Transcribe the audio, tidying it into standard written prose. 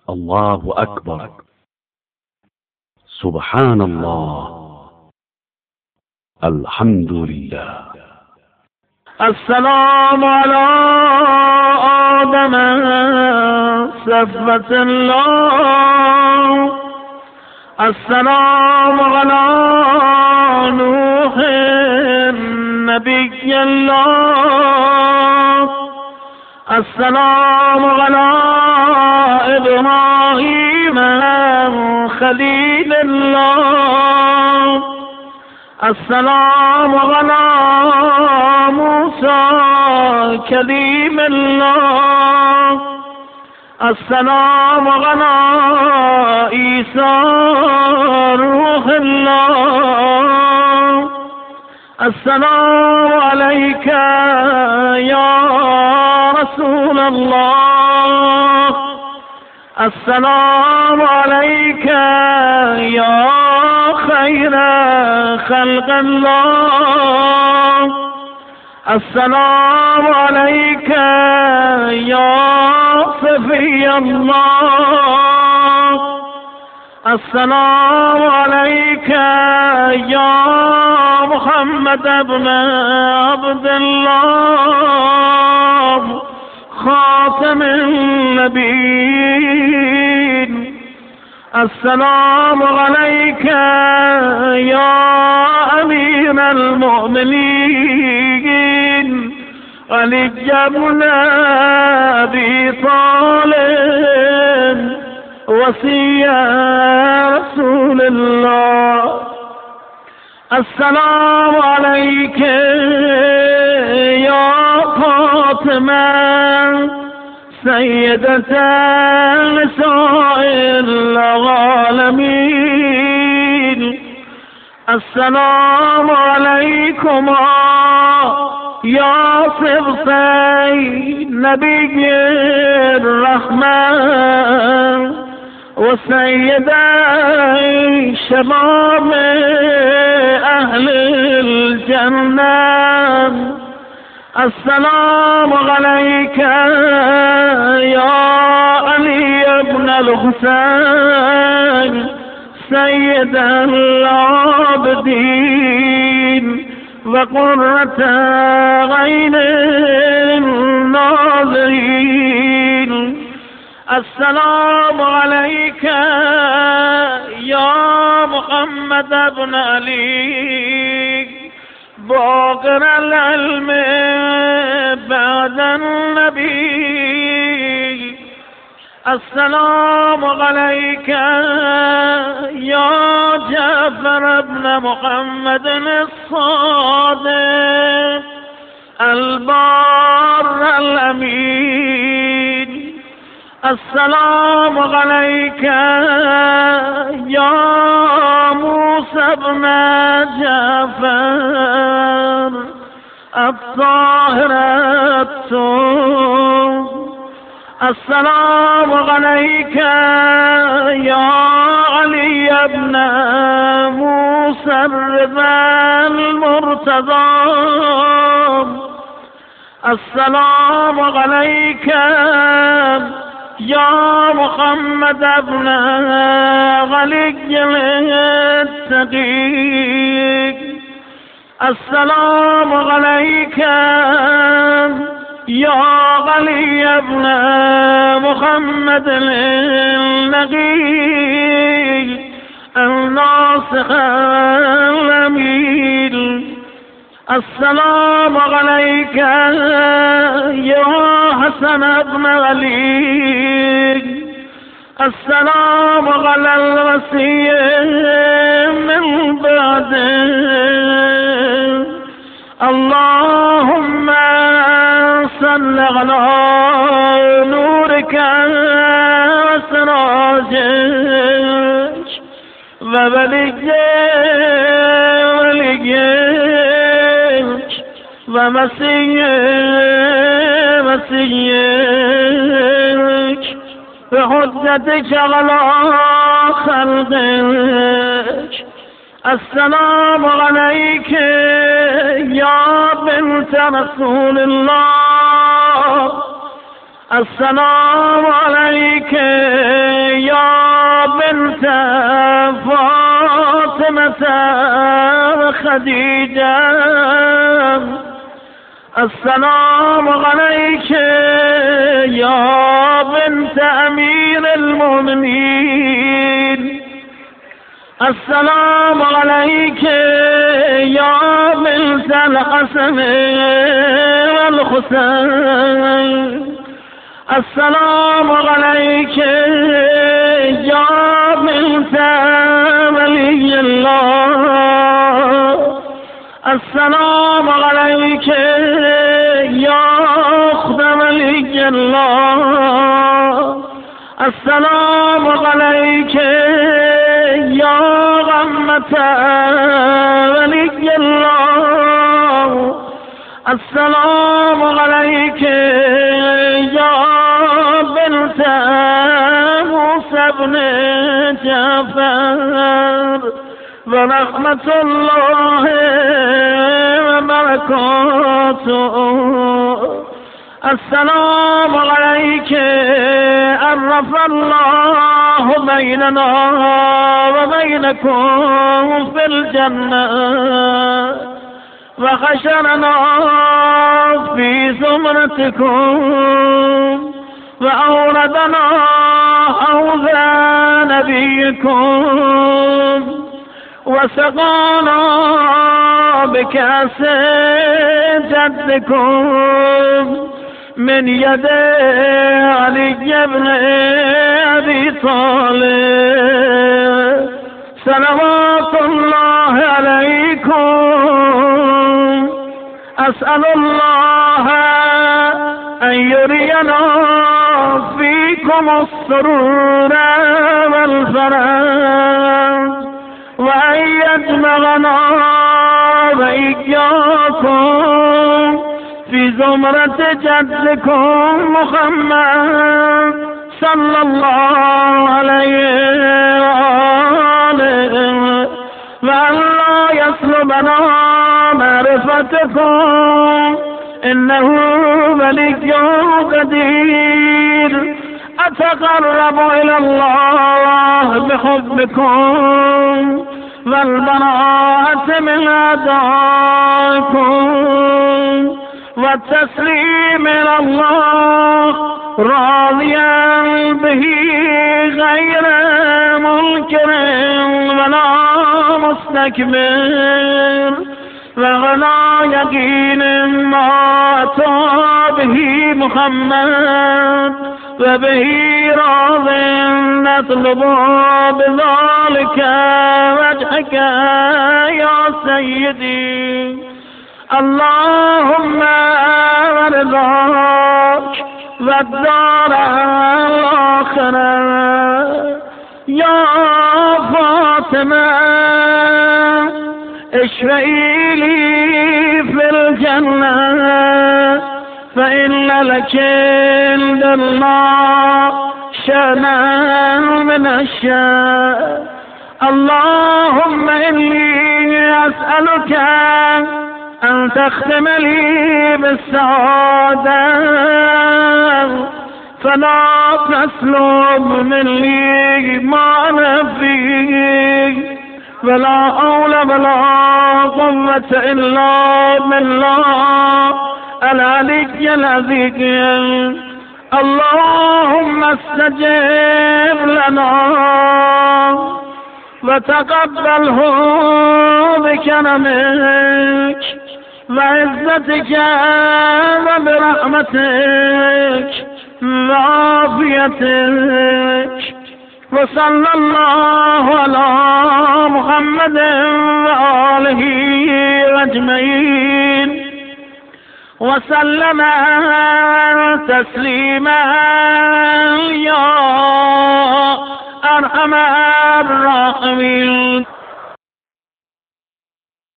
الله أكبر. سبحان الله. الحمد لله. السلام على آدم صفوة الله، السلام على نوح نبي الله، السلام على إبراهيم خليل الله، السلام على موسى كليم الله، السلام على عيسى روح الله، السلام عليك يا رسول الله، السلام عليك يا خير خلق الله، السلام عليك يا صفي الله، السلام عليك يا محمد بن عبد الله خاتم النبيين، السلام عليك يا أمير المؤمنين علي بن أبي طالب وصي رسول الله، السلام عليك يا فاطمة سيدة نساء العالمين، السلام عليكما يا صبطي نبي الرحمن وسيدي شباب أهل الجنة، السلام عليك يا علي بن الحسين سيد العابدين وقرة عين الناظرين، السلام عليك يا محمد بن علي باقر العلم بعد النبي، السلام عليك يا جعفر بن محمد الصادق البار الأمين، السلام عليك يا موسى بن جعفر الطاهر التوب، السلام عليك يا علي بن موسى الرضا المرتضى، السلام عليك يا محمد بن علي التقي، السلام عليك يا علي بن محمد النقي الناصح الأمين، السلام عليك يا حسن بن علي، السلام على الوصي من بعده، اللهم صل على نورك وسراجك ووليك ومسيك بحجتك على خلقك، السلام عليك يا بنت رسول الله، السلام عليك فاطمة خديجة السلام عليك يا بنت أمير المؤمنين السلام عليك يا بنت الحسن والحسين السلام عليك يا بنت ولي الله السلام عليك يا أخت ولي الله السلام عليك يا غمة ولي الله السلام عليك يا بنت موسى بن جعفر ورحمة الله وبركاته السلام عليك عرف الله بيننا وبينكم في الجنة وحشرنا في زمرتكم وأوردنا حوض نبيكم وسقانا بكأس جدكم من يد علي بن أبي طالب صلوات الله عليكم أسأل الله أن يرينا فيكم السرور والفرج وأن يجمعنا وإياكم في زمرة جدكم محمد صلى الله عليه وآله وأن لا يسلبنا معرفتكم إنه ولي قدير أتقرب إلى الله بحبكم والبراءة من أعدائكم والتسليم إلى الله راضيا به غير منكر ولا مستكبر وعلى يقين ما أتى به محمد وبه راض نطلب بذلك وجهك يا سيدي اللهم ورضاك والدار الآخرة يا فاطمة اشفعي لي في الجنة فإن لك عند الله شأنا من الشأن اللهم إني أسألك أن تختم لي بالسعادة فلا تسلب مني ما نفيك ولا حول ولا قوة إلا بالله العلي العظيم اللهم استجب لنا وتقبله بكرمك وعزتك وبرحمتك وعافيتك وصلى الله على محمد وآله أجمعين وسلم تسليما يا أرحم الراحمين.